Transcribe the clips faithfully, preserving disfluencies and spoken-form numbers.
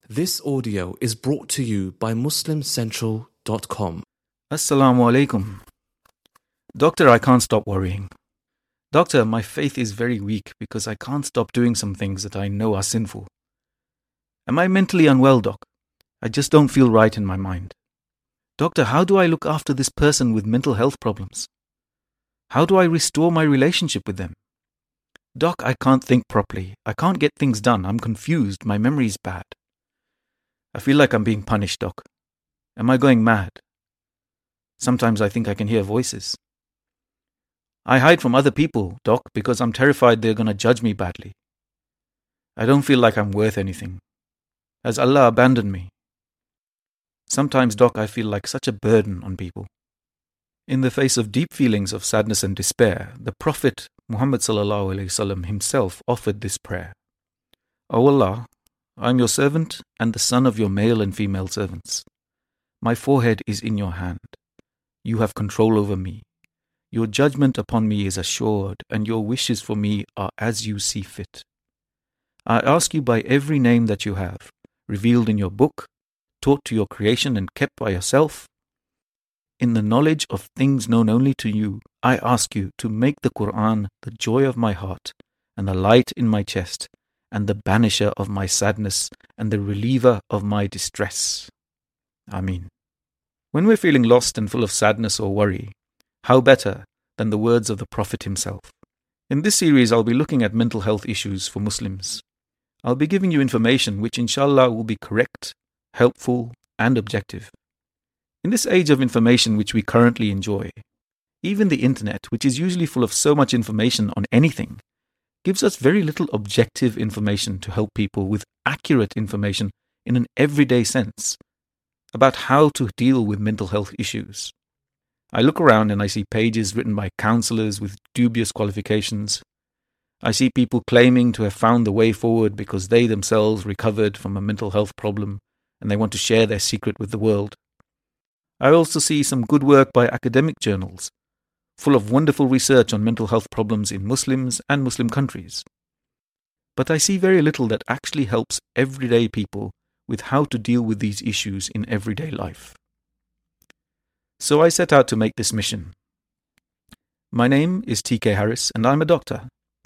This audio is brought to you by Muslim Central dot com. Assalamu alaikum. Doctor, I can't stop worrying. Doctor, my faith is very weak because I can't stop doing some things that I know are sinful. Am I mentally unwell, Doc? I just don't feel right in my mind. Doctor, how do I look after this person with mental health problems? How do I restore my relationship with them? Doc, I can't think properly. I can't get things done. I'm confused. My memory's bad. I feel like I'm being punished, Doc. Am I going mad? Sometimes I think I can hear voices. I hide from other people, Doc, because I'm terrified they're going to judge me badly. I don't feel like I'm worth anything. Has Allah abandoned me? Sometimes, Doc, I feel like such a burden on people. In the face of deep feelings of sadness and despair, the Prophet Muhammad sallallahu alaihi wasallam himself offered this prayer. O Allah, I am your servant and the son of your male and female servants. My forehead is in your hand. You have control over me. Your judgment upon me is assured, and your wishes for me are as you see fit. I ask you by every name that you have, revealed in your book, taught to your creation and kept by yourself, in the knowledge of things known only to you, I ask you to make the Quran the joy of my heart and the light in my chest, and the banisher of my sadness, and the reliever of my distress. Ameen. When we're feeling lost and full of sadness or worry, how better than the words of the Prophet himself? In this series, I'll be looking at mental health issues for Muslims. I'll be giving you information which inshallah will be correct, helpful, and objective. In this age of information which we currently enjoy, even the internet, which is usually full of so much information on anything, gives us very little objective information to help people with accurate information in an everyday sense about how to deal with mental health issues. I look around and I see pages written by counselors with dubious qualifications. I see people claiming to have found the way forward because they themselves recovered from a mental health problem and they want to share their secret with the world. I also see some good work by academic journals full of wonderful research on mental health problems in Muslims and Muslim countries. But I see very little that actually helps everyday people with how to deal with these issues in everyday life. So I set out to make this mission. My name is T K Harris and I'm a doctor.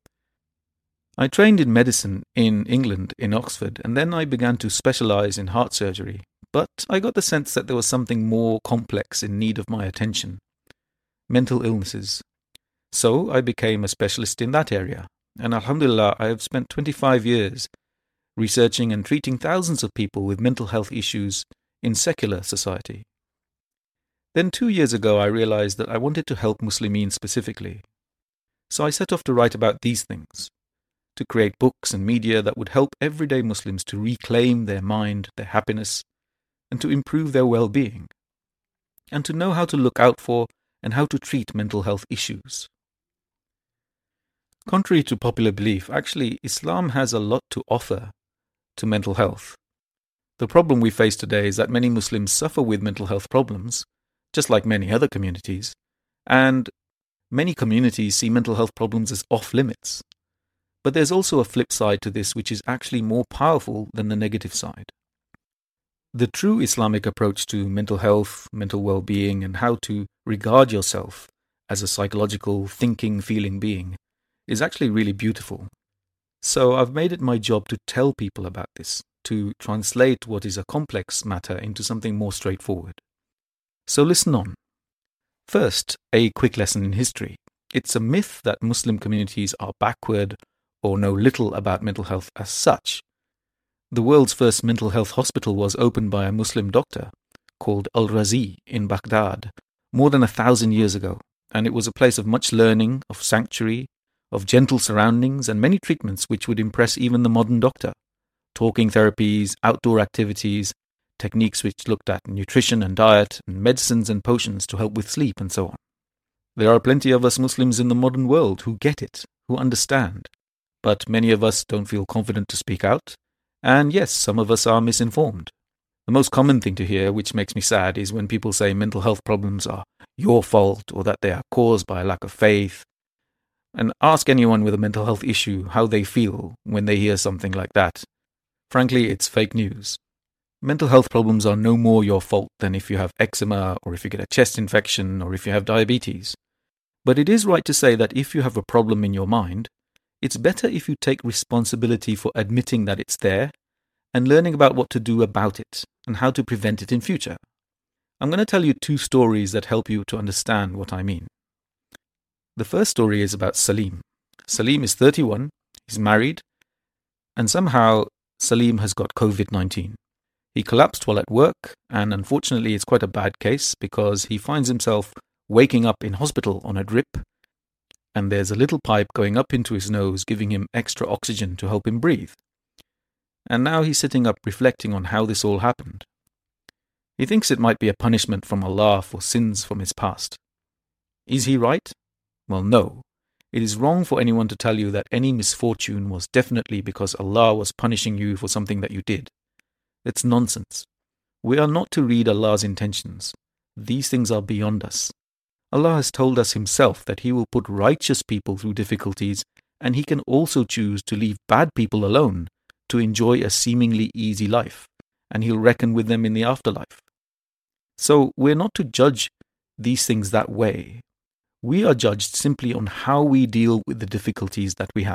I trained in medicine in England, in Oxford, and then I began to specialize in heart surgery, but I got the sense that there was something more complex in need of my attention. Mental illnesses. So I became a specialist in that area, and alhamdulillah, I have spent twenty-five years researching and treating thousands of people with mental health issues in secular society. Then two years ago I realized that I wanted to help Muslimin specifically. So I set off to write about these things, to create books and media that would help everyday Muslims to reclaim their mind, their happiness, and to improve their well-being, and to know how to look out for and how to treat mental health issues. Contrary to popular belief, actually, Islam has a lot to offer to mental health. The problem we face today is that many Muslims suffer with mental health problems, just like many other communities, and many communities see mental health problems as off-limits. But there's also a flip side to this which is actually more powerful than the negative side. The true Islamic approach to mental health, mental well-being, and how to regard yourself as a psychological, thinking, feeling being is actually really beautiful. So I've made it my job to tell people about this, to translate what is a complex matter into something more straightforward. So listen on. First, a quick lesson in history. It's a myth that Muslim communities are backward or know little about mental health as such. The world's first mental health hospital was opened by a Muslim doctor called Al-Razi in Baghdad more than a thousand years ago, and it was a place of much learning, of sanctuary, of gentle surroundings, and many treatments which would impress even the modern doctor. Talking therapies, outdoor activities, techniques which looked at nutrition and diet, and medicines and potions to help with sleep and so on. There are plenty of us Muslims in the modern world who get it, who understand, but many of us don't feel confident to speak out. And yes, some of us are misinformed. The most common thing to hear, which makes me sad, is when people say mental health problems are your fault or that they are caused by a lack of faith. And ask anyone with a mental health issue how they feel when they hear something like that. Frankly, it's fake news. Mental health problems are no more your fault than if you have eczema or if you get a chest infection or if you have diabetes. But it is right to say that if you have a problem in your mind, it's better if you take responsibility for admitting that it's there and learning about what to do about it and how to prevent it in future. I'm going to tell you two stories that help you to understand what I mean. The first story is about Salim. Salim is thirty-one, he's married, and somehow Salim has got covid nineteen. He collapsed while at work, and unfortunately it's quite a bad case because he finds himself waking up in hospital on a drip, and there's a little pipe going up into his nose giving him extra oxygen to help him breathe. And now he's sitting up reflecting on how this all happened. He thinks it might be a punishment from Allah for sins from his past. Is he right? Well, no. It is wrong for anyone to tell you that any misfortune was definitely because Allah was punishing you for something that you did. It's nonsense. We are not to read Allah's intentions. These things are beyond us. Allah has told us himself that he will put righteous people through difficulties, and he can also choose to leave bad people alone to enjoy a seemingly easy life, and he'll reckon with them in the afterlife. So we're not to judge these things that way. We are judged simply on how we deal with the difficulties that we have.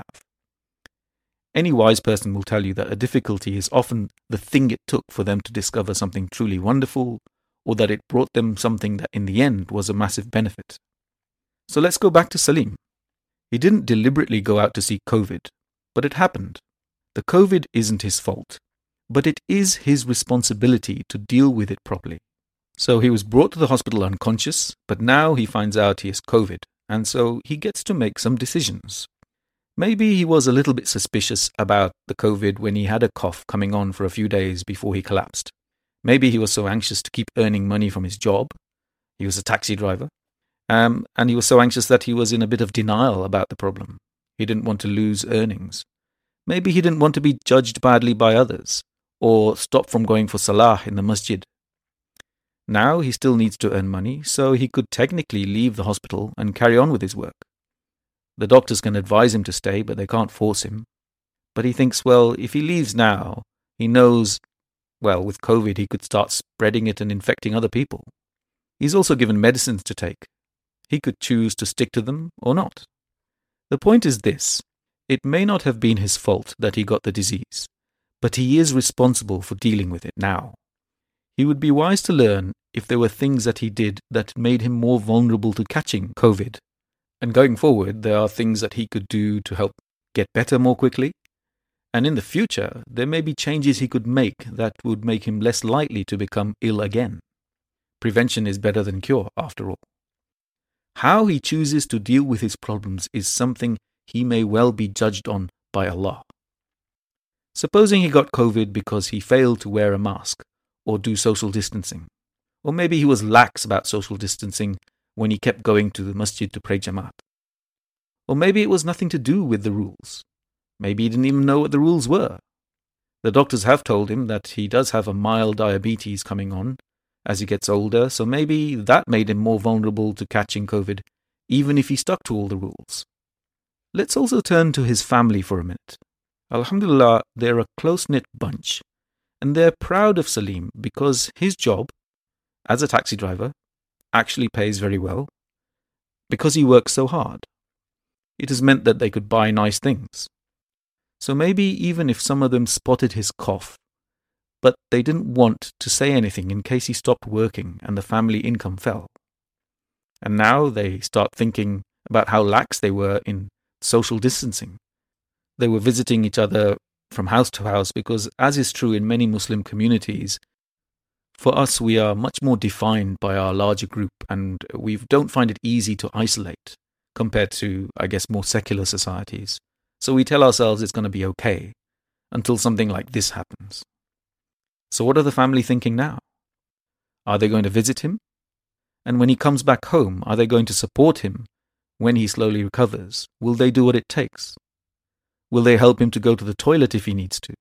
Any wise person will tell you that a difficulty is often the thing it took for them to discover something truly wonderful, or that it brought them something that in the end was a massive benefit. So let's go back to Salim. He didn't deliberately go out to see COVID, but it happened. The COVID isn't his fault, but it is his responsibility to deal with it properly. So he was brought to the hospital unconscious, but now he finds out he has COVID, and so he gets to make some decisions. Maybe he was a little bit suspicious about the COVID when he had a cough coming on for a few days before he collapsed. Maybe he was so anxious to keep earning money from his job. He was a taxi driver. Um, and he was so anxious that he was in a bit of denial about the problem. He didn't want to lose earnings. Maybe he didn't want to be judged badly by others, or stop from going for salah in the masjid. Now he still needs to earn money, so he could technically leave the hospital and carry on with his work. The doctors can advise him to stay, but they can't force him. But he thinks, well, if he leaves now, he knows, well, with COVID, he could start spreading it and infecting other people. He's also given medicines to take. He could choose to stick to them or not. The point is this: it may not have been his fault that he got the disease, but he is responsible for dealing with it now. He would be wise to learn if there were things that he did that made him more vulnerable to catching COVID. And going forward, there are things that he could do to help get better more quickly. And in the future, there may be changes he could make that would make him less likely to become ill again. Prevention is better than cure, after all. How he chooses to deal with his problems is something he may well be judged on by Allah. Supposing he got COVID because he failed to wear a mask or do social distancing. Or maybe he was lax about social distancing when he kept going to the masjid to pray Jamaat. Or maybe it was nothing to do with the rules. Maybe he didn't even know what the rules were. The doctors have told him that he does have a mild diabetes coming on as he gets older, so maybe that made him more vulnerable to catching COVID, even if he stuck to all the rules. Let's also turn to his family for a minute. Alhamdulillah, they're a close-knit bunch, and they're proud of Salim because his job, as a taxi driver, actually pays very well, because he works so hard. It has meant that they could buy nice things. So maybe even if some of them spotted his cough, but they didn't want to say anything in case he stopped working and the family income fell. And now they start thinking about how lax they were in social distancing. They were visiting each other from house to house because, as is true in many Muslim communities, for us we are much more defined by our larger group, and we don't find it easy to isolate compared to, I guess, more secular societies. So we tell ourselves it's going to be okay until something like this happens. So what are the family thinking now? Are they going to visit him? And when he comes back home, are they going to support him when he slowly recovers? Will they do what it takes? Will they help him to go to the toilet if he needs to?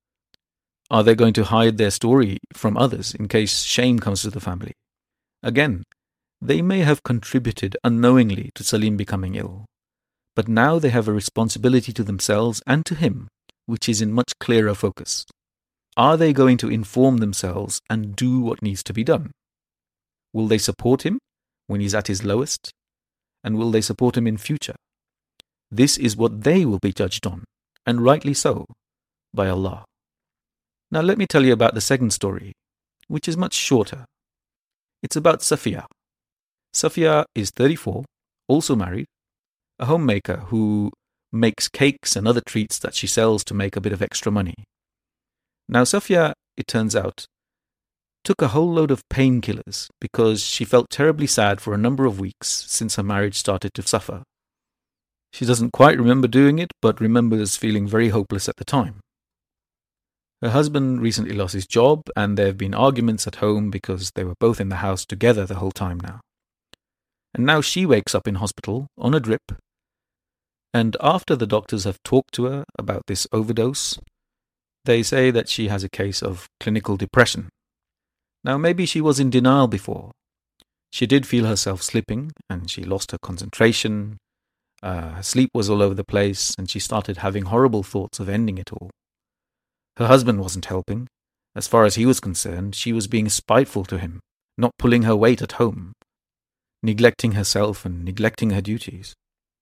Are they going to hide their story from others in case shame comes to the family? Again, they may have contributed unknowingly to Salim becoming ill, but now they have a responsibility to themselves and to him, which is in much clearer focus. Are they going to inform themselves and do what needs to be done? Will they support him when he's at his lowest? And will they support him in future? This is what they will be judged on, and rightly so, by Allah. Now let me tell you about the second story, which is much shorter. It's about Safiya. Safiya is thirty-four, also married, a homemaker who makes cakes and other treats that she sells to make a bit of extra money. Now Safiya, it turns out, took a whole load of painkillers because she felt terribly sad for a number of weeks since her marriage started to suffer. She doesn't quite remember doing it, but remembers feeling very hopeless at the time. Her husband recently lost his job, and there have been arguments at home because they were both in the house together the whole time now. And now she wakes up in hospital on a drip, and after the doctors have talked to her about this overdose, they say that she has a case of clinical depression. Now maybe she was in denial before. She did feel herself slipping, and she lost her concentration. Uh, her sleep was all over the place, and she started having horrible thoughts of ending it all. Her husband wasn't helping. As far as he was concerned, she was being spiteful to him, not pulling her weight at home, neglecting herself and neglecting her duties.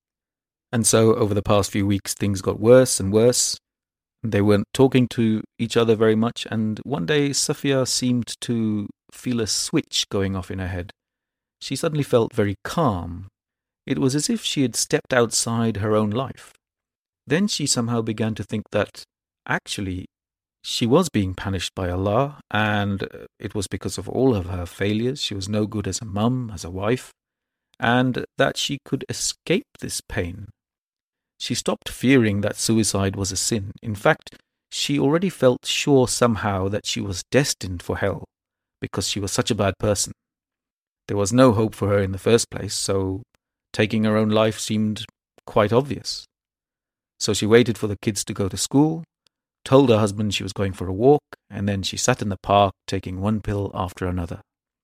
And so, over the past few weeks, things got worse and worse. They weren't talking to each other very much, and one day Safiya seemed to feel a switch going off in her head. She suddenly felt very calm. It was as if she had stepped outside her own life. Then she somehow began to think that, actually, she was being punished by Allah, and it was because of all of her failures. She was no good as a mum, as a wife, and that she could escape this pain. She stopped fearing that suicide was a sin. In fact, she already felt sure somehow that she was destined for hell because she was such a bad person. There was no hope for her in the first place, so taking her own life seemed quite obvious. So she waited for the kids to go to school, told her husband she was going for a walk, and then she sat in the park taking one pill after another.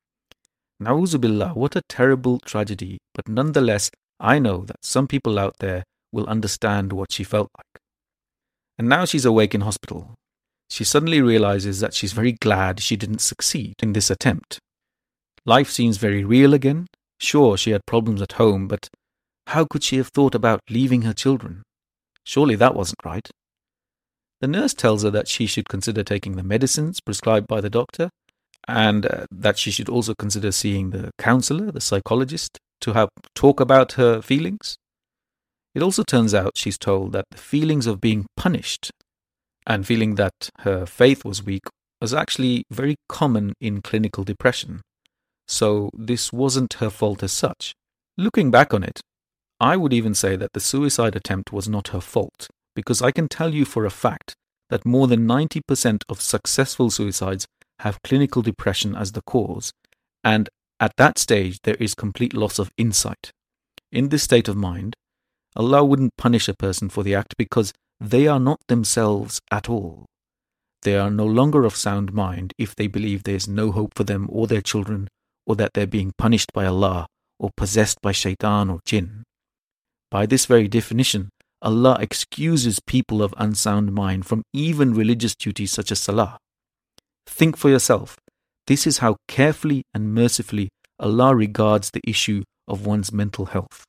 Na'uzu billah, what a terrible tragedy, but nonetheless, I know that some people out there will understand what she felt like. And now she's awake in hospital. She suddenly realizes that she's very glad she didn't succeed in this attempt. Life seems very real again. Sure, she had problems at home, but how could she have thought about leaving her children? Surely that wasn't right. The nurse tells her that she should consider taking the medicines prescribed by the doctor, and uh, that she should also consider seeing the counselor, the psychologist, to have talk about her feelings. It also turns out, she's told, that the feelings of being punished and feeling that her faith was weak was actually very common in clinical depression. So this wasn't her fault as such. Looking back on it, I would even say that the suicide attempt was not her fault, because I can tell you for a fact that more than ninety percent of successful suicides have clinical depression as the cause, and at that stage there is complete loss of insight. In this state of mind, Allah wouldn't punish a person for the act because they are not themselves at all. They are no longer of sound mind if they believe there is no hope for them or their children, or that they're being punished by Allah or possessed by shaitan or jinn. By this very definition, Allah excuses people of unsound mind from even religious duties such as salah. Think for yourself. This is how carefully and mercifully Allah regards the issue of one's mental health.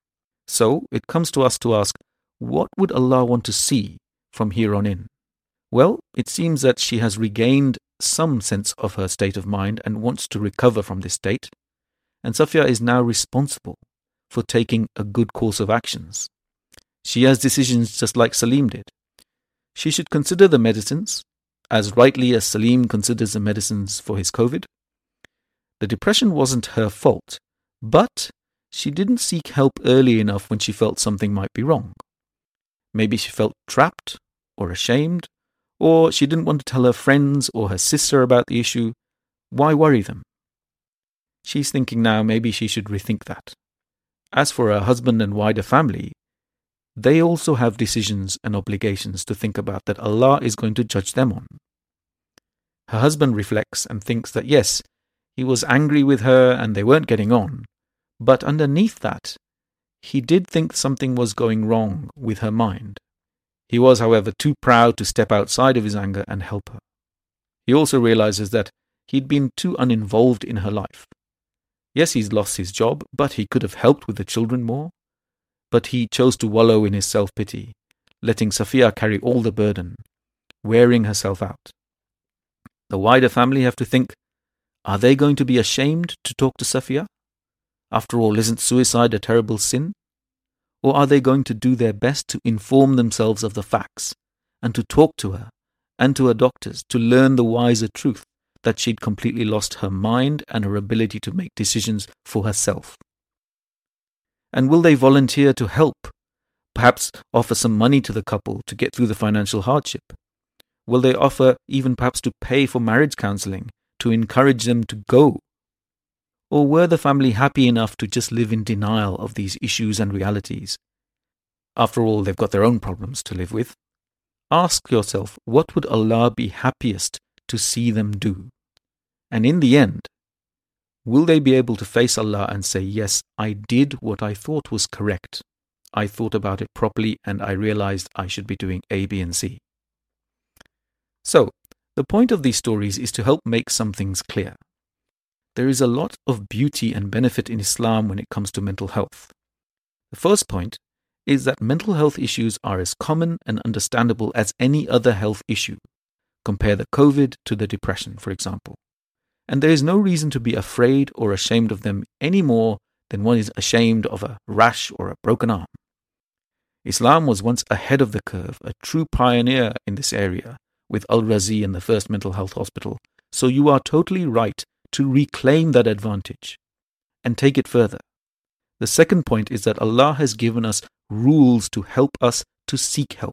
So, it comes to us to ask, what would Allah want to see from here on in? Well, it seems that she has regained some sense of her state of mind and wants to recover from this state, and Safiya is now responsible for taking a good course of actions. She has decisions just like Salim did. She should consider the medicines, as rightly as Salim considers the medicines for his COVID. The depression wasn't her fault, but she didn't seek help early enough when she felt something might be wrong. Maybe she felt trapped or ashamed, or she didn't want to tell her friends or her sister about the issue. Why worry them? She's thinking now maybe she should rethink that. As for her husband and wider family, they also have decisions and obligations to think about that Allah is going to judge them on. Her husband reflects and thinks that yes, he was angry with her and they weren't getting on, but underneath that, he did think something was going wrong with her mind. He was, however, too proud to step outside of his anger and help her. He also realizes that he'd been too uninvolved in her life. Yes, he's lost his job, but he could have helped with the children more. But he chose to wallow in his self-pity, letting Safiya carry all the burden, wearing herself out. The wider family have to think, are they going to be ashamed to talk to Safiya? After all, isn't suicide a terrible sin? Or are they going to do their best to inform themselves of the facts and to talk to her and to her doctors to learn the wiser truth that she'd completely lost her mind and her ability to make decisions for herself? And will they volunteer to help, perhaps offer some money to the couple to get through the financial hardship? Will they offer even perhaps to pay for marriage counseling, to encourage them to go? Or were the family happy enough to just live in denial of these issues and realities? After all, they've got their own problems to live with. Ask yourself, what would Allah be happiest to see them do? And in the end, will they be able to face Allah and say, yes, I did what I thought was correct. I thought about it properly and I realized I should be doing A, B, and C. So, the point of these stories is to help make some things clear. There is a lot of beauty and benefit in Islam when it comes to mental health. The first point is that mental health issues are as common and understandable as any other health issue. Compare the COVID to the depression, for example. And there is no reason to be afraid or ashamed of them any more than one is ashamed of a rash or a broken arm. Islam was once ahead of the curve, a true pioneer in this area, with Al-Razi and the first mental health hospital. So you are totally right to reclaim that advantage and take it further. The second point is that Allah has given us rules to help us to seek help.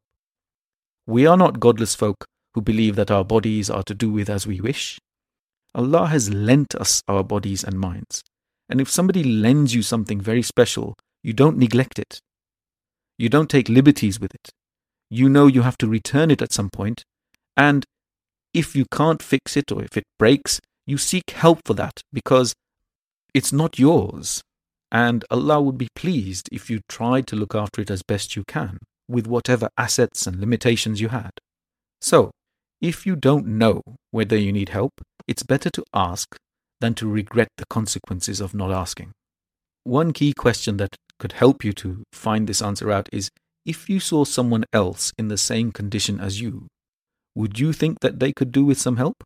We are not godless folk who believe that our bodies are to do with as we wish. Allah has lent us our bodies and minds. And if somebody lends you something very special, you don't neglect it. You don't take liberties with it. You know you have to return it at some point. And if you can't fix it or if it breaks, you seek help for that because it's not yours. And Allah would be pleased if you tried to look after it as best you can with whatever assets and limitations you had. So, if you don't know whether you need help, it's better to ask than to regret the consequences of not asking. One key question that could help you to find this answer out is, if you saw someone else in the same condition as you, would you think that they could do with some help?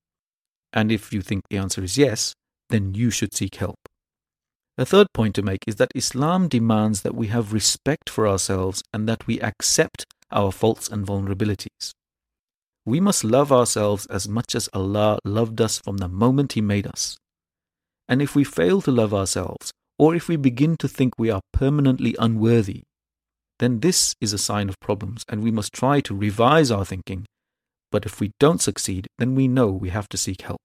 And if you think the answer is yes, then you should seek help. The third point to make is that Islam demands that we have respect for ourselves and that we accept our faults and vulnerabilities. We must love ourselves as much as Allah loved us from the moment He made us. And if we fail to love ourselves, or if we begin to think we are permanently unworthy, then this is a sign of problems and we must try to revise our thinking. But if we don't succeed, then we know we have to seek help.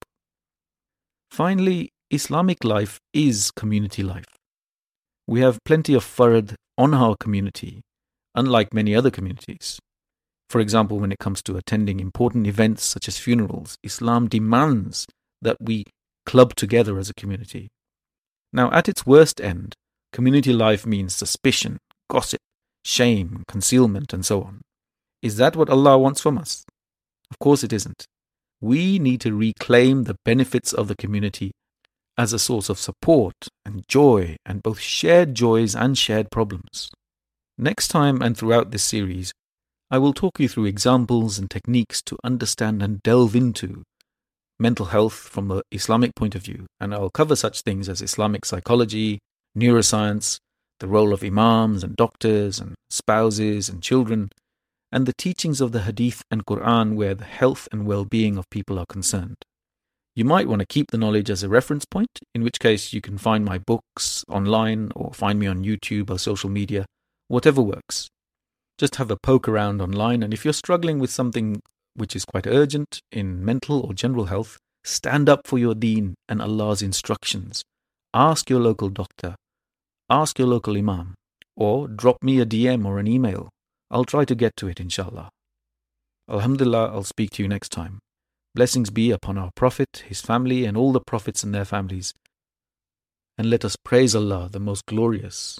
Finally, Islamic life is community life. We have plenty of fard on our community, unlike many other communities. For example, when it comes to attending important events such as funerals, Islam demands that we club together as a community. Now, at its worst end, community life means suspicion, gossip, shame, concealment, and so on. Is that what Allah wants from us? Of course it isn't. We need to reclaim the benefits of the community as a source of support and joy, and both shared joys and shared problems. Next time and throughout this series, I will talk you through examples and techniques to understand and delve into mental health from the Islamic point of view, and I'll cover such things as Islamic psychology, neuroscience, the role of imams and doctors and spouses and children, and the teachings of the Hadith and Quran where the health and well-being of people are concerned. You might want to keep the knowledge as a reference point, in which case you can find my books online or find me on YouTube or social media, whatever works. Just have a poke around online, and if you're struggling with something which is quite urgent in mental or general health, stand up for your deen and Allah's instructions. Ask your local doctor, ask your local imam, or drop me a D M or an email. I'll try to get to it, inshallah. Alhamdulillah, I'll speak to you next time. Blessings be upon our Prophet, his family, and all the Prophets and their families. And let us praise Allah, the most glorious.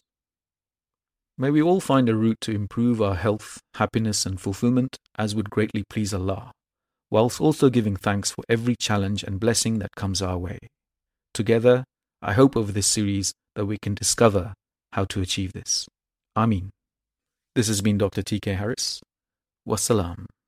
May we all find a route to improve our health, happiness, and fulfillment, as would greatly please Allah. whilst also giving thanks for every challenge and blessing that comes our way. Together, I hope over this series that we can discover how to achieve this. Ameen. This has been Doctor T K Harris. Wassalam.